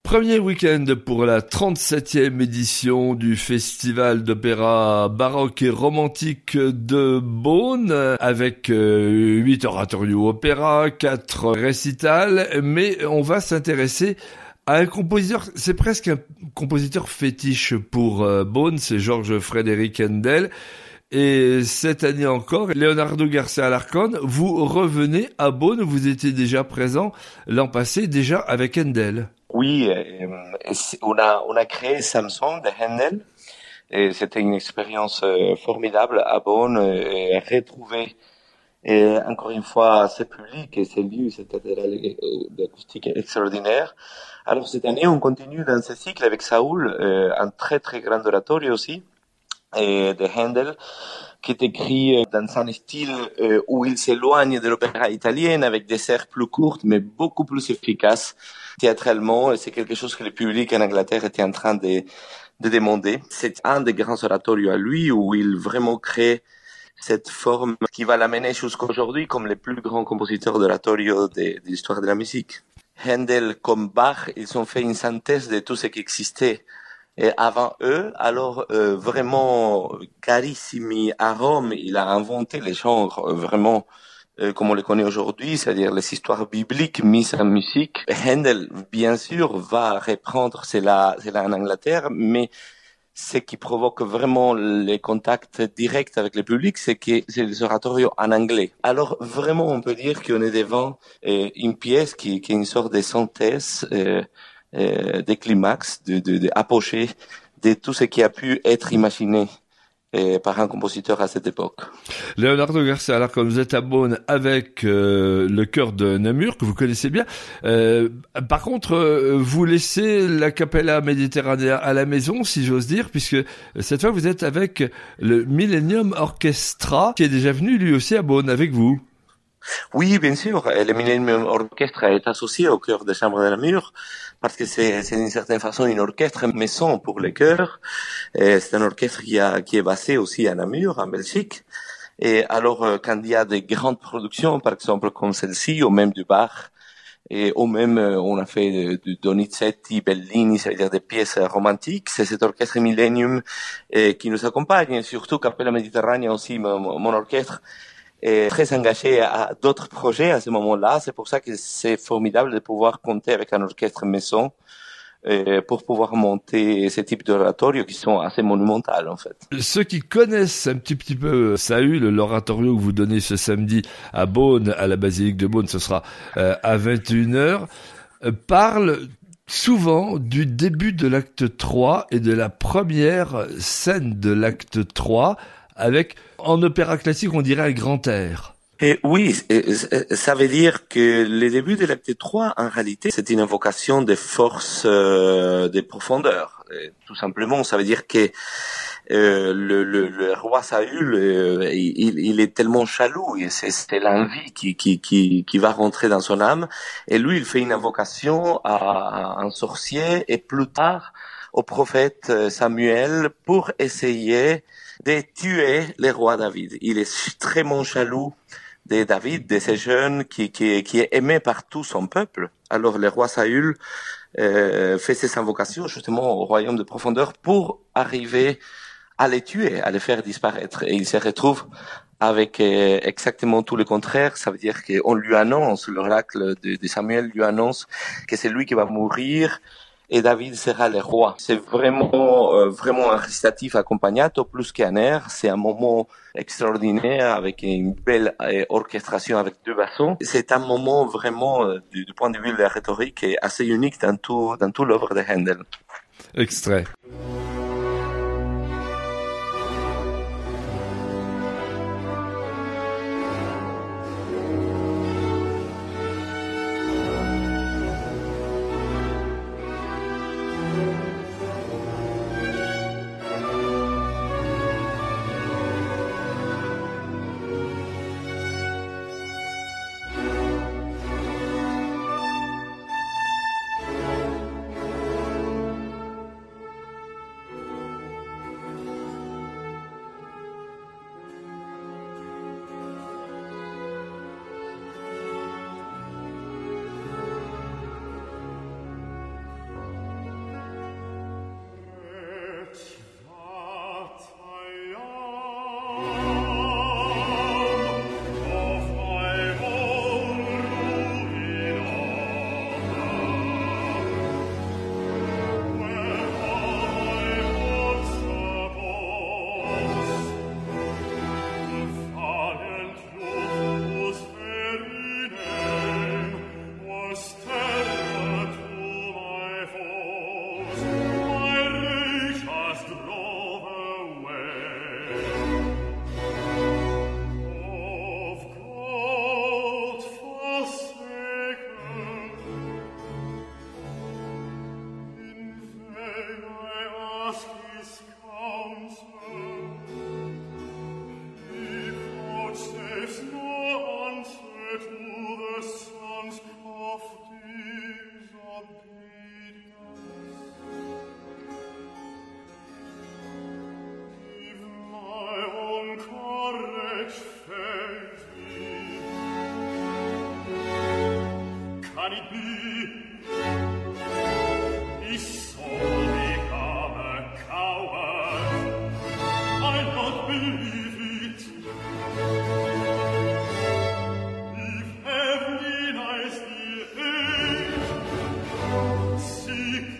Premier week-end pour la 37e édition du Festival d'opéra baroque et romantique de Beaune, avec 8 oratorios opéra, 4 récitals, mais on va s'intéresser à un compositeur, c'est presque un compositeur fétiche pour Beaune, c'est Georges Frédéric Händel. Et cette année encore, Leonardo García Alarcón, vous revenez à Beaune, vous étiez déjà présent l'an passé, déjà avec Händel. Oui, on a créé Samson de Händel, et c'était une expérience formidable à Beaune, et retrouver encore une fois ce public et ce lieu, cette cathédrale d'acoustique extraordinaire. Alors cette année, on continue dans ce cycle avec Saoul, un très très grand oratorio aussi, de Händel, qui est écrit dans un style où il s'éloigne de l'opéra italien avec des airs plus courtes mais beaucoup plus efficaces théâtralement, et c'est quelque chose que le public en Angleterre était en train de demander. C'est un des grands oratorios à lui où il vraiment cette forme qui va l'amener jusqu'aujourd'hui comme les plus grands compositeurs d'oratorio de l'histoire de la musique. Händel comme Bach, ils ont fait une synthèse de tout ce qui existait avant eux. Alors vraiment carissimi à Rome, il a inventé les genres vraiment comme on les connaît aujourd'hui, c'est-à-dire les histoires bibliques mises en musique. Händel, bien sûr, va reprendre cela en Angleterre, mais ce qui provoque vraiment les contacts directs avec le public, c'est que c'est les oratorios en anglais. Alors vraiment, on peut dire qu'on est devant une pièce qui est une sorte de synthèse, des climax, de apogée de tout ce qui a pu être imaginé par un compositeur à cette époque. Leonardo García Alarcón, vous êtes à Beaune avec le chœur de Namur, que vous connaissez bien. Par contre, vous laissez la Capella Mediterranea à la maison, si j'ose dire, puisque cette fois vous êtes avec le Millennium Orchestra, qui est déjà venu lui aussi à Beaune avec vous. Oui, bien sûr. Le Millennium Orchestra est associé au chœur de chambre de Namur parce que c'est d'une certaine façon une orchestre maison pour les chœurs. C'est un orchestre qui est basé aussi à Namur, en Belgique. Et alors, quand il y a des grandes productions, par exemple comme celle-ci, ou même du Bach, ou même on a fait du Donizetti, Bellini, c'est-à-dire des pièces romantiques, c'est cet orchestre Millennium qui nous accompagne. Et surtout Capella Mediterranea aussi, mon orchestre, est très engagé à d'autres projets à ce moment-là. C'est pour ça que c'est formidable de pouvoir compter avec un orchestre maison pour pouvoir monter ces types d'oratorios qui sont assez monumentales en fait. Ceux qui connaissent un petit peu Saül, l'oratorio que vous donnez ce samedi à Beaune, à la basilique de Beaune, ce sera à 21h, parlent souvent du début de l'acte 3 et de la première scène de l'acte 3 avec, en opéra classique, on dirait un grand air. Et oui, ça veut dire que le début de l'acte 3, en réalité, c'est une invocation de force, de profondeur. Et tout simplement, ça veut dire que le roi Saül, il est tellement jaloux, et c'est l'envie qui va rentrer dans son âme. Et lui, il fait une invocation à un sorcier et plus tard au prophète Samuel pour essayer de tuer le roi David. Il est extrêmement jaloux de David, de ces jeunes qui est aimé par tout son peuple. Alors le roi Saül fait ses invocations justement au royaume de profondeur pour arriver à les tuer, à les faire disparaître. Et il se retrouve avec exactement tout le contraire. Ça veut dire qu'on lui annonce, l'oracle de Samuel lui annonce que c'est lui qui va mourir et David sera le roi. C'est vraiment un récitatif accompagnato plus qu'un air. C'est un moment extraordinaire avec une belle orchestration avec deux bassons. C'est un moment vraiment, du point de vue de la rhétorique, assez unique dans tout l'œuvre de Händel. Extrait.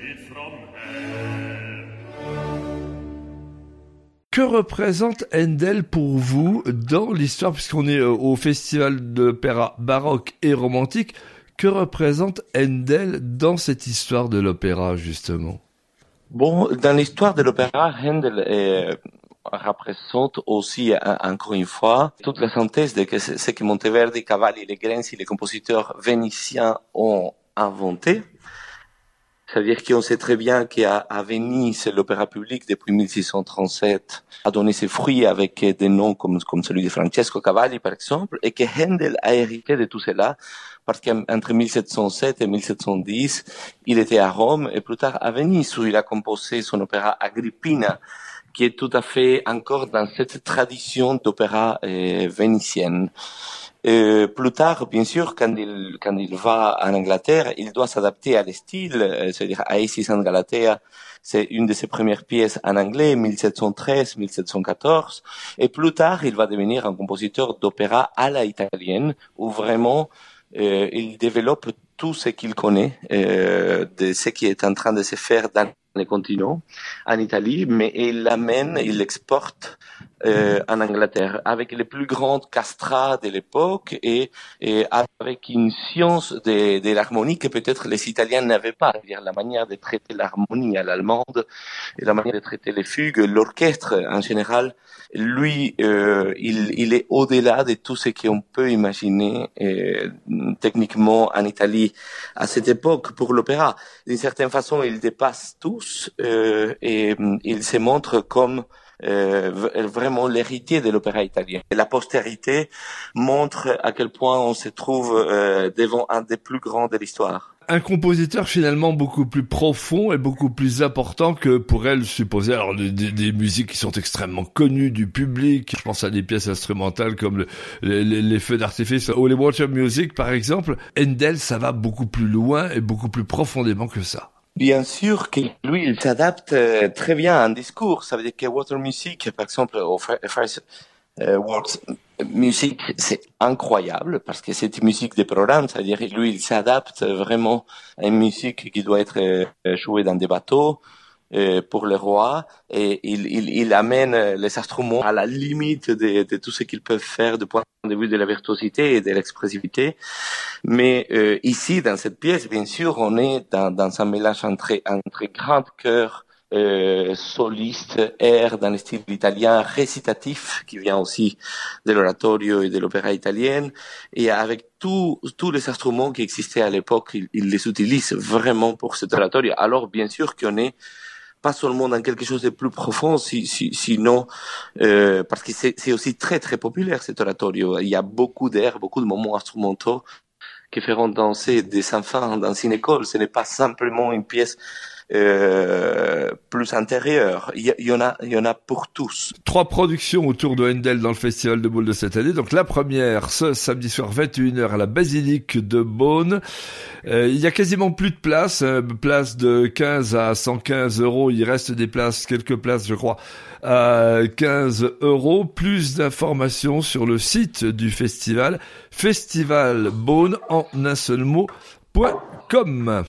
Que représente Handel pour vous dans l'histoire, puisqu'on est au Festival de l'opéra baroque et romantique, que représente Handel dans cette histoire de l'opéra, justement? Bon, dans l'histoire de l'opéra, Handel représente aussi, encore une fois, toute la synthèse de ce que Monteverdi, Cavalli, Legrenzi, les compositeurs vénitiens ont inventé. C'est-à-dire qu'on sait très bien qu'à Venise, l'opéra public, depuis 1637, a donné ses fruits avec des noms comme celui de Francesco Cavalli, par exemple, et que Handel a hérité de tout cela, parce qu'entre 1707 et 1710, il était à Rome, et plus tard à Venise, où il a composé son opéra Agrippina, qui est tout à fait encore dans cette tradition d'opéra vénitienne. Plus tard, bien sûr, quand il va en Angleterre, il doit s'adapter à le style, c'est-à-dire Aesis en Galatea, c'est une de ses premières pièces en anglais, 1713-1714, et plus tard, il va devenir un compositeur d'opéra à la italienne, où vraiment, il développe tout ce qu'il connaît, de ce qui est en train de se faire dans les continents, en Italie, mais il l'amène, il l'exporte en Angleterre, avec les plus grandes castrats de l'époque et avec une science de l'harmonie que peut-être les Italiens n'avaient pas, c'est-à-dire la manière de traiter l'harmonie à l'allemande et la manière de traiter les fugues, l'orchestre en général. Lui, il est au-delà de tout ce qu'on peut imaginer techniquement en Italie à cette époque pour l'opéra. D'une certaine façon, il dépasse tous et il se montre comme vraiment l'héritier de l'opéra italien. Et la postérité montre à quel point on se trouve devant un des plus grands de l'histoire. Un compositeur finalement beaucoup plus profond et beaucoup plus important que pourrait le supposer. Alors des musiques qui sont extrêmement connues du public. Je pense à des pièces instrumentales comme les feux d'artifice ou les water music par exemple. Handel, ça va beaucoup plus loin et beaucoup plus profondément que ça. Bien sûr que lui, il s'adapte très bien à un discours. Ça veut dire que Water Music, par exemple, au First Works Music, c'est incroyable parce que c'est une musique de programme. Ça veut dire que lui, il s'adapte vraiment à une musique qui doit être jouée dans des bateaux pour le roi et il amène les instruments à la limite de tout ce qu'ils peuvent faire du point de vue de la virtuosité et de l'expressivité. Mais ici, dans cette pièce, bien sûr, on est dans un mélange entre grand chœur soliste, air dans le style italien, récitatif, qui vient aussi de l'oratorio et de l'opéra italienne, et avec tous les instruments qui existaient à l'époque, il les utilise vraiment pour cet oratorio. Alors, bien sûr qu'on est pas seulement dans quelque chose de plus profond, sinon parce que c'est aussi très très populaire cet oratorio. Il y a beaucoup d'air, beaucoup de moments instrumentaux qui feront danser des enfants dans une école. Ce n'est pas simplement une pièce plus intérieure. Il y en a pour tous. 3 productions autour de Handel dans le Festival de Beaune de cette année. Donc la première, ce samedi soir 21h à la Basilique de Beaune. Il y a quasiment plus de places, places de 15 à 115 euros. Il reste des places, quelques places je crois, à 15 euros. Plus d'informations sur le site du festival, festivalbeaune en un seul mot.com.